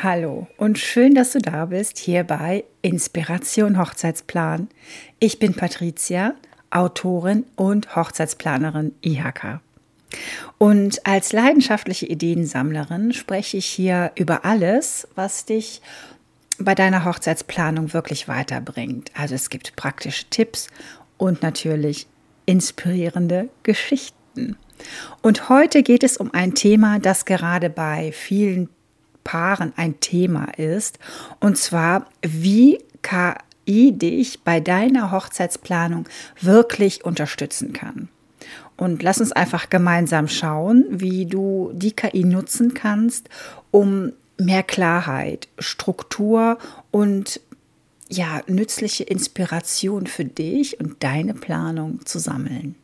Hallo und schön, dass du da bist hier bei Inspiration Hochzeitsplan. Ich bin Patricia, Autorin und Hochzeitsplanerin IHK. Und als leidenschaftliche Ideensammlerin spreche ich hier über alles, was dich bei deiner Hochzeitsplanung wirklich weiterbringt. Also es gibt praktische Tipps und natürlich inspirierende Geschichten. Und heute geht es um ein Thema, das gerade bei vielen Paaren ein Thema ist, und zwar, wie KI dich bei deiner Hochzeitsplanung wirklich unterstützen kann. Und lass uns einfach gemeinsam schauen, wie du die KI nutzen kannst, um mehr Klarheit, Struktur und nützliche Inspiration für dich und deine Planung zu sammeln.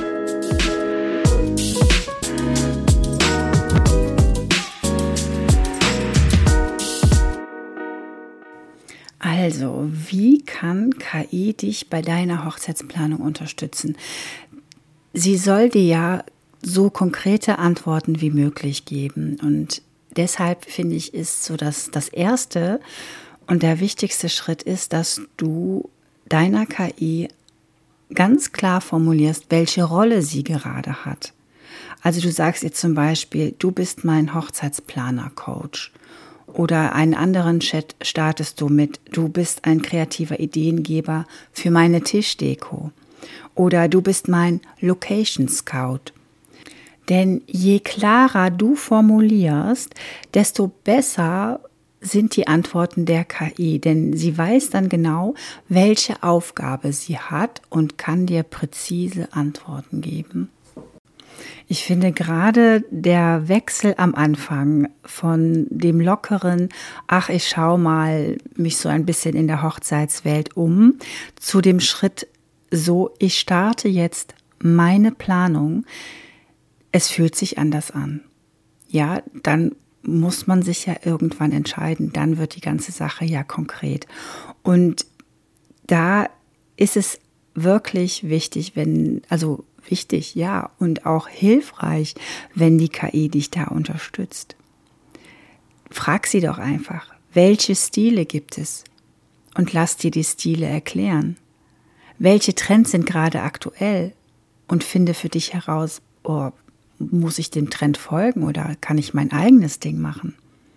Also, wie kann KI dich bei deiner Hochzeitsplanung unterstützen? Sie soll dir ja so konkrete Antworten wie möglich geben. Und deshalb finde ich, ist so das erste und der wichtigste Schritt ist, dass du deiner KI ganz klar formulierst, welche Rolle sie gerade hat. Also du sagst ihr zum Beispiel, du bist mein Hochzeitsplaner-Coach. Oder einen anderen Chat startest du mit, du bist ein kreativer Ideengeber für meine Tischdeko. Oder du bist mein Location Scout. Denn je klarer du formulierst, desto besser sind die Antworten der KI. Denn sie weiß dann genau, welche Aufgabe sie hat und kann dir präzise Antworten geben. Ich finde gerade der Wechsel am Anfang von dem lockeren, ich schaue mal mich so ein bisschen in der Hochzeitswelt um, zu dem Schritt so, ich starte jetzt meine Planung. Es fühlt sich anders an. Ja, dann muss man sich ja irgendwann entscheiden. Dann wird die ganze Sache ja konkret. Und da ist es wirklich wichtig, wichtig, ja, und auch hilfreich, wenn die KI dich da unterstützt. Frag sie doch einfach, welche Stile gibt es? Und lass dir die Stile erklären. Welche Trends sind gerade aktuell? Und finde für dich heraus, muss ich dem Trend folgen oder kann ich mein eigenes Ding machen?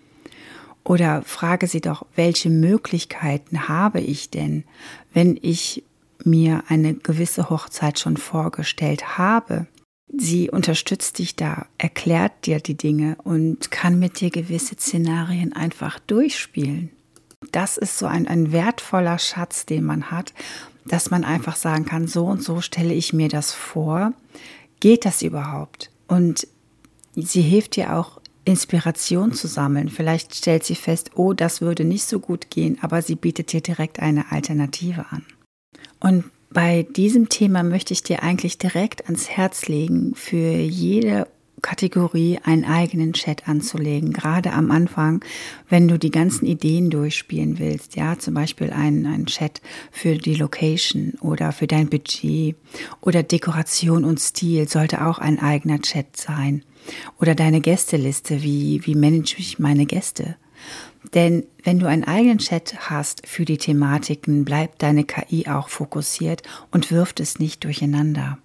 Oder frage sie doch, welche Möglichkeiten habe ich denn, wenn ich mir eine gewisse Hochzeit schon vorgestellt habe. Sie unterstützt dich da, erklärt dir die Dinge und kann mit dir gewisse Szenarien einfach durchspielen. Das ist so ein wertvoller Schatz, den man hat, dass man einfach sagen kann, so und so stelle ich mir das vor. Geht das überhaupt? Und sie hilft dir auch, Inspiration zu sammeln. Vielleicht stellt sie fest, das würde nicht so gut gehen, aber sie bietet dir direkt eine Alternative an. Und bei diesem Thema möchte ich dir eigentlich direkt ans Herz legen, für jede Kategorie einen eigenen Chat anzulegen. Gerade am Anfang, wenn du die ganzen Ideen durchspielen willst, ja, zum Beispiel einen Chat für die Location oder für dein Budget oder Dekoration und Stil sollte auch ein eigener Chat sein. Oder deine Gästeliste, wie manage ich meine Gäste? Denn wenn du einen eigenen Chat hast für die Thematiken, bleibt deine KI auch fokussiert und wirft es nicht durcheinander.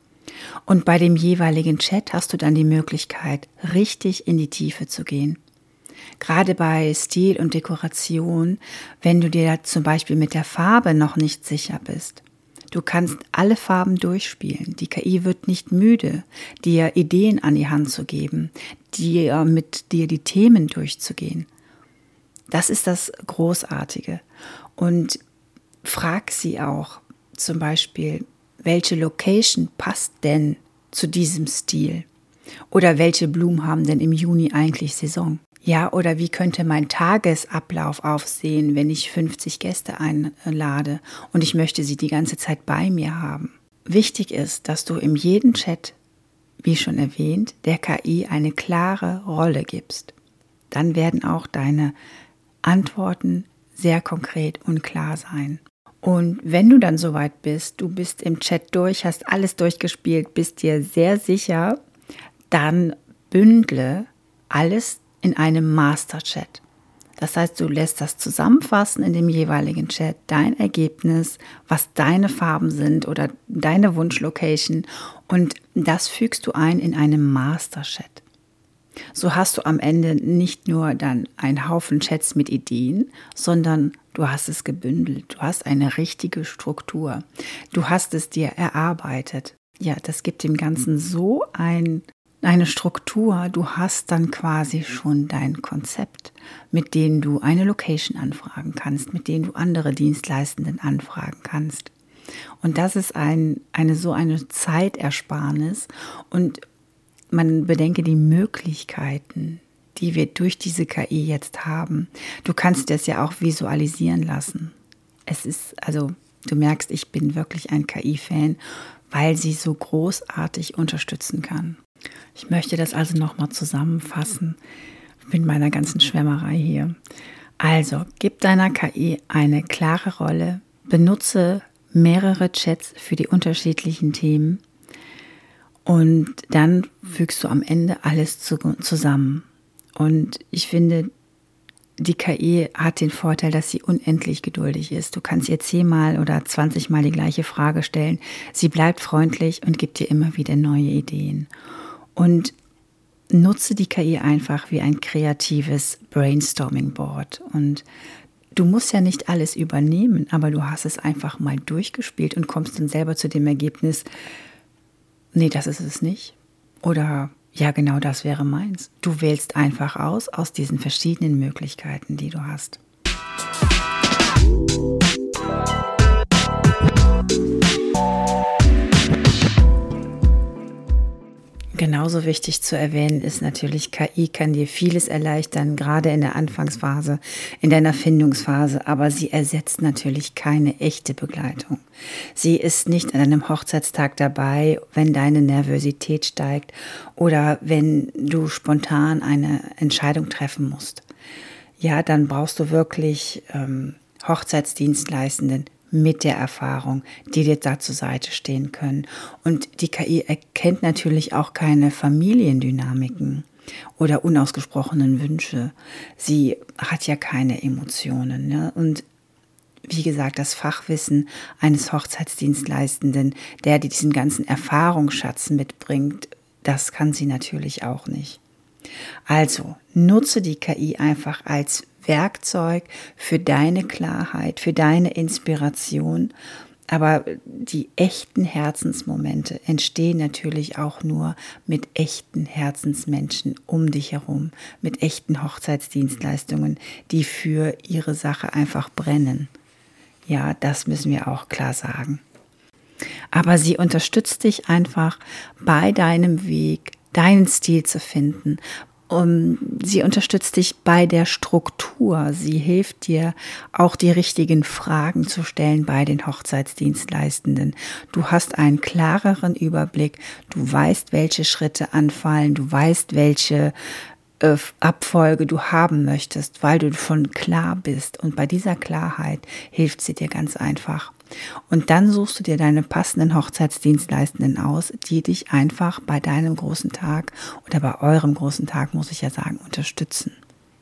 Und bei dem jeweiligen Chat hast du dann die Möglichkeit, richtig in die Tiefe zu gehen. Gerade bei Stil und Dekoration, wenn du dir zum Beispiel mit der Farbe noch nicht sicher bist. Du kannst alle Farben durchspielen. Die KI wird nicht müde, dir Ideen an die Hand zu geben, mit dir die Themen durchzugehen. Das ist das Großartige. Und frag sie auch zum Beispiel, welche Location passt denn zu diesem Stil? Oder welche Blumen haben denn im Juni eigentlich Saison? Ja, oder wie könnte mein Tagesablauf aussehen, wenn ich 50 Gäste einlade und ich möchte sie die ganze Zeit bei mir haben? Wichtig ist, dass du in jedem Chat, wie schon erwähnt, der KI eine klare Rolle gibst. Dann werden auch deine Antworten sehr konkret und klar sein. Und wenn du dann soweit bist, du bist im Chat durch, hast alles durchgespielt, bist dir sehr sicher, dann bündle alles in einem Master-Chat. Das heißt, du lässt das zusammenfassen in dem jeweiligen Chat, dein Ergebnis, was deine Farben sind oder deine Wunschlocation und das fügst du ein in einem Master-Chat. So hast du am Ende nicht nur dann einen Haufen Chats mit Ideen, sondern du hast es gebündelt. Du hast eine richtige Struktur. Du hast es dir erarbeitet. Ja, das gibt dem Ganzen so eine Struktur. Du hast dann quasi schon dein Konzept, mit dem du eine Location anfragen kannst, mit dem du andere Dienstleistenden anfragen kannst. Und das ist eine Zeitersparnis und man bedenke die Möglichkeiten, die wir durch diese KI jetzt haben. Du kannst das ja auch visualisieren lassen. Du merkst, ich bin wirklich ein KI-Fan, weil sie so großartig unterstützen kann. Ich möchte das also nochmal zusammenfassen mit meiner ganzen Schwärmerei hier. Also, gib deiner KI eine klare Rolle, benutze mehrere Chats für die unterschiedlichen Themen, und dann fügst du am Ende alles zusammen. Und ich finde, die KI hat den Vorteil, dass sie unendlich geduldig ist. Du kannst ihr 10-mal oder 20-mal die gleiche Frage stellen. Sie bleibt freundlich und gibt dir immer wieder neue Ideen. Und nutze die KI einfach wie ein kreatives Brainstorming-Board. Und du musst ja nicht alles übernehmen, aber du hast es einfach mal durchgespielt und kommst dann selber zu dem Ergebnis, nee, das ist es nicht. Oder, ja, genau das wäre meins. Du wählst einfach aus diesen verschiedenen Möglichkeiten, die du hast. Genauso wichtig zu erwähnen ist natürlich, KI kann dir vieles erleichtern, gerade in der Anfangsphase, in deiner Findungsphase, aber sie ersetzt natürlich keine echte Begleitung. Sie ist nicht an einem Hochzeitstag dabei, wenn deine Nervosität steigt oder wenn du spontan eine Entscheidung treffen musst. Ja, dann brauchst du wirklich Hochzeitsdienstleistenden mit der Erfahrung, die dir da zur Seite stehen können. Und die KI erkennt natürlich auch keine Familiendynamiken oder unausgesprochenen Wünsche. Sie hat ja keine Emotionen, ne? Und wie gesagt, das Fachwissen eines Hochzeitsdienstleistenden, der diesen ganzen Erfahrungsschatz mitbringt, das kann sie natürlich auch nicht. Also nutze die KI einfach als Werkzeug für deine Klarheit, für deine Inspiration. Aber die echten Herzensmomente entstehen natürlich auch nur mit echten Herzensmenschen um dich herum, mit echten Hochzeitsdienstleistungen, die für ihre Sache einfach brennen. Ja, das müssen wir auch klar sagen. Aber sie unterstützt dich einfach bei deinem Weg, deinen Stil zu finden. Sie unterstützt dich bei der Struktur. Sie hilft dir, auch die richtigen Fragen zu stellen bei den Hochzeitsdienstleistenden. Du hast einen klareren Überblick. Du weißt, welche Schritte anfallen. Du weißt, welche Abfolge du haben möchtest, weil du schon klar bist. Und bei dieser Klarheit hilft sie dir ganz einfach. Und dann suchst du dir deine passenden Hochzeitsdienstleistenden aus, die dich einfach bei deinem großen Tag oder bei eurem großen Tag, muss ich ja sagen, unterstützen.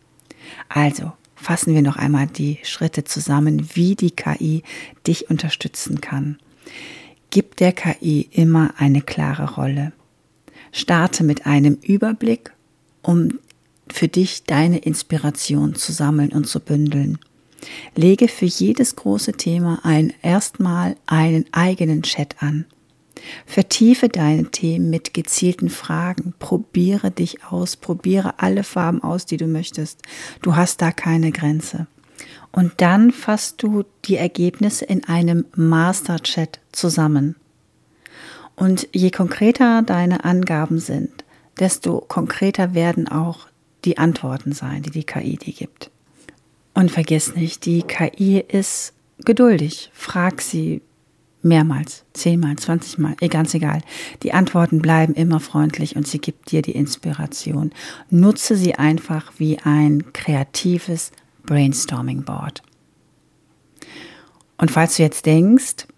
Also fassen wir noch einmal die Schritte zusammen, wie die KI dich unterstützen kann. Gib der KI immer eine klare Rolle. Starte mit einem Überblick, um für dich deine Inspiration zu sammeln und zu bündeln. Lege für jedes große Thema erstmal einen eigenen Chat an. Vertiefe deine Themen mit gezielten Fragen. Probiere dich aus, probiere alle Farben aus, die du möchtest. Du hast da keine Grenze. Und dann fasst du die Ergebnisse in einem Master-Chat zusammen. Und je konkreter deine Angaben sind, desto konkreter werden auch die Antworten sein, die die KI dir gibt. Und vergiss nicht, die KI ist geduldig. Frag sie mehrmals, 10-mal, 20-mal, ganz egal. Die Antworten bleiben immer freundlich und sie gibt dir die Inspiration. Nutze sie einfach wie ein kreatives Brainstorming-Board. Und falls du jetzt denkst,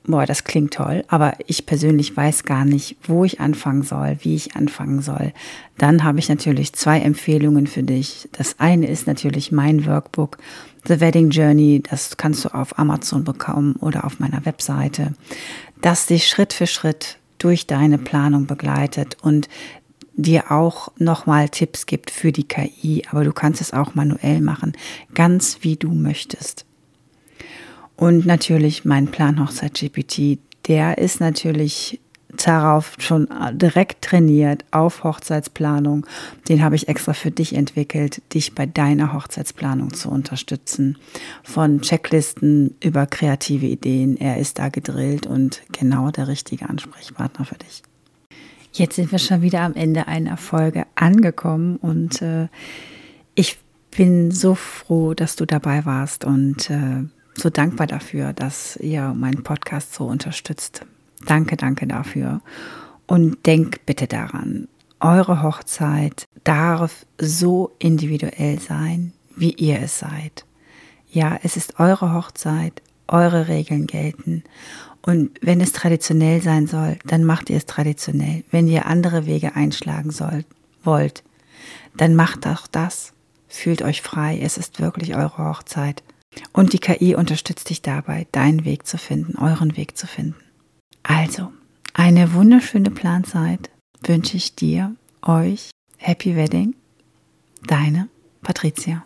boah, das klingt toll, aber ich persönlich weiß gar nicht, wo ich anfangen soll, wie ich anfangen soll, dann habe ich natürlich 2 Empfehlungen für dich. Das eine ist natürlich mein Workbook, The Wedding Journey, das kannst du auf Amazon bekommen oder auf meiner Webseite, das dich Schritt für Schritt durch deine Planung begleitet und dir auch nochmal Tipps gibt für die KI, aber du kannst es auch manuell machen, ganz wie du möchtest. Und natürlich mein Plan Hochzeit GPT, der ist natürlich darauf schon direkt trainiert, auf Hochzeitsplanung. Den habe ich extra für dich entwickelt, dich bei deiner Hochzeitsplanung zu unterstützen. Von Checklisten über kreative Ideen, er ist da gedrillt und genau der richtige Ansprechpartner für dich. Jetzt sind wir schon wieder am Ende einer Folge angekommen und ich bin so froh, dass du dabei warst und so dankbar dafür, dass ihr meinen Podcast so unterstützt. Danke, danke dafür. Und denk bitte daran, eure Hochzeit darf so individuell sein, wie ihr es seid. Ja, es ist eure Hochzeit, eure Regeln gelten. Und wenn es traditionell sein soll, dann macht ihr es traditionell. Wenn ihr andere Wege einschlagen wollt, dann macht auch das. Fühlt euch frei, es ist wirklich eure Hochzeit. Und die KI unterstützt dich dabei, deinen Weg zu finden, euren Weg zu finden. Also, eine wunderschöne Planzeit wünsche ich dir, euch. Happy Wedding, deine Patricia.